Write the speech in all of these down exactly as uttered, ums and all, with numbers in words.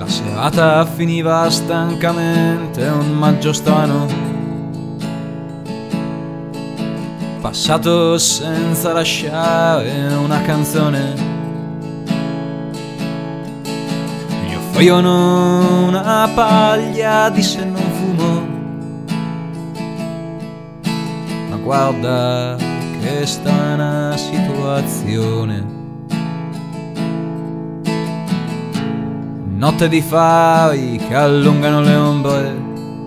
La serata finiva stancamente, un maggio strano, passato senza lasciare una canzone. Gli offrivano una paglia, disse non fumo, ma guarda che strana situazione. Notte di fari che allungano le ombre,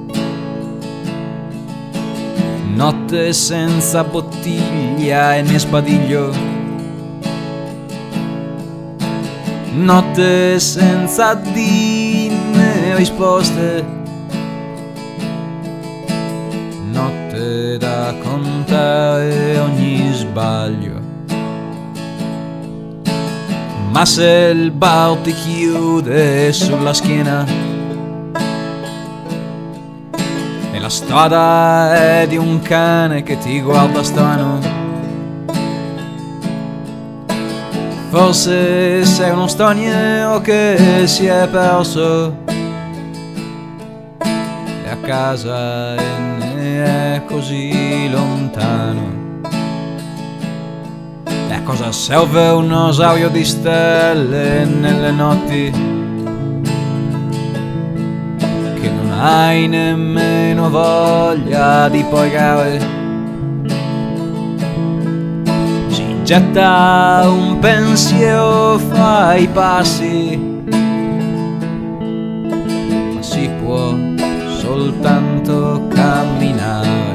notte senza bottiglia e né spadiglio, notte senza di né risposte, notte da contare ogni sbaglio. Ma se il bar ti chiude sulla schiena e la strada è di un cane che ti guarda strano, forse sei uno straniero che si è perso e a casa e ne è così lontano. E a cosa serve un rosario di stelle nelle notti che non hai nemmeno voglia di pregare? Si getta un pensiero fra i passi, ma si può soltanto camminare.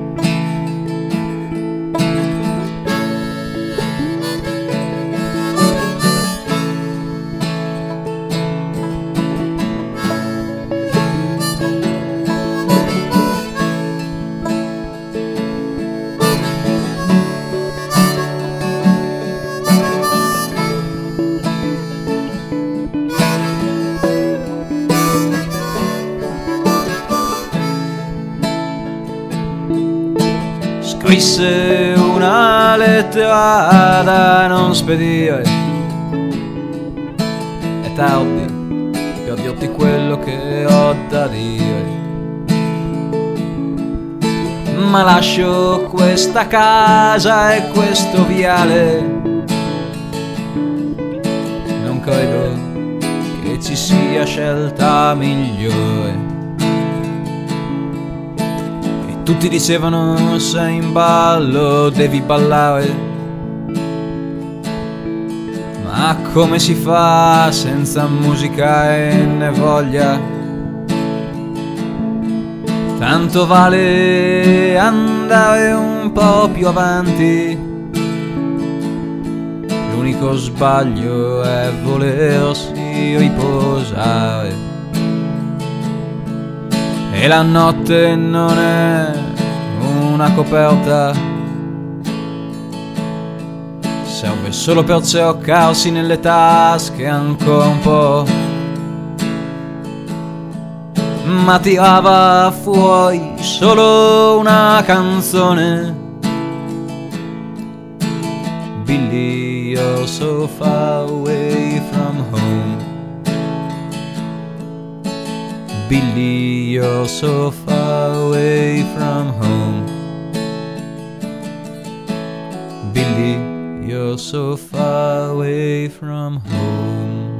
Scrisse una lettera da non spedire, è tardi per dirti quello che ho da dire, ma lascio questa casa e questo viale, non credo che ci sia scelta migliore. Tutti dicevano sei in ballo, devi ballare, ma come si fa senza musica e né voglia? Tanto vale andare un po' più avanti, l'unico sbaglio è volersi riposare. E la notte non è una coperta, serve solo per cercarsi nelle tasche ancora un po', ma tirava fuori solo una canzone. Billy, you're so far away from home. Billy, you're so far away from home. Billy, you're so far away from home.